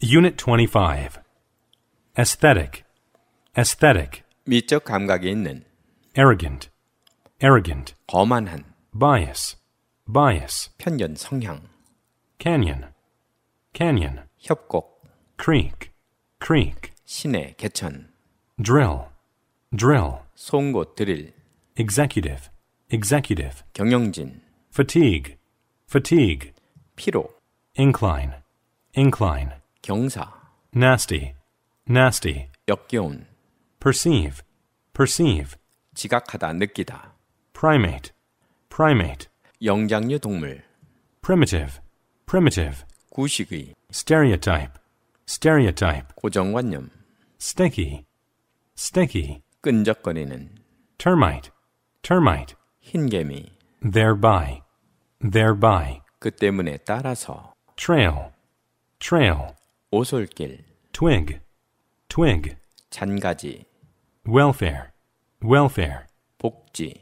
Unit 25. Aesthetic. Aesthetic. 미적 감각이 있는, Arrogant. Arrogant. 거만한, Bias. Bias. 편견, 성향, Canyon. Canyon. 협곡, Creek. Creek. 시내, 개천, Drill. Drill. 송곳, 드릴, Executive. Executive. 경영진, Fatigue. Fatigue. 피로, Incline. Incline. 경사, Nasty. Nasty. 역겨운, Perceive. Perceive. 지각하다, 느끼다, Primate. Primate. 영장류 동물, Primitive. Primitive. 구식의, Stereotype. Stereotype. 고정관념, Sticky. Sticky. 끈적거리는, Termite. Termite. 흰개미, Thereby. Thereby. 그 때문에 따라서, Trail. Trail. 오솔길, Twig. Twig. 잔가지, Welfare. Welfare. 복지,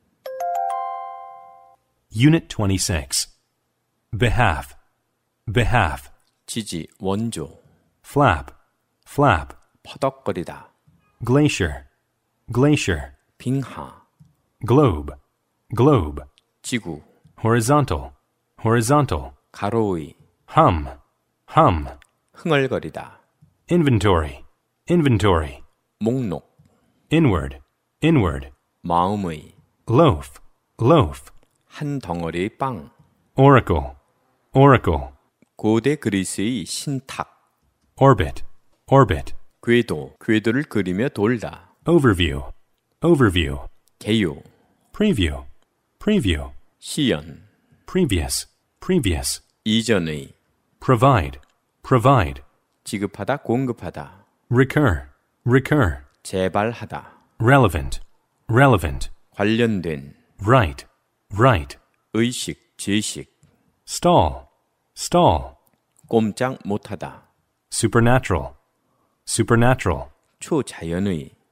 Unit 26. Behalf. Behalf. 지지, 원조, Flap. Flap. 퍼덕거리다, Glacier. Glacier. 빙하, Globe. Globe. 지구, Horizontal. Horizontal. 가로의, Hum. Hum. 흥얼거리다, Inventory. Inventory. 목록, Inward. Inward. 마음의, Loaf. Loaf. 한 덩어리의 빵, Oracle. Oracle. 고대 그리스의 신탁, Orbit. Orbit. 궤도, 궤도를 그리며 돌다, Overview. Overview. 개요, Preview. Preview. 시연, Previous. Previous. 이전의, Provide. Provide. 지급하다, 공급하다, Recur. Recur. 재발하다, Relevant. Relevant. 관련된, Right. Right. 의식, 제식, Stall. Stall. 꼼짝 못하다, Supernatural. Supernatural. 초자연의,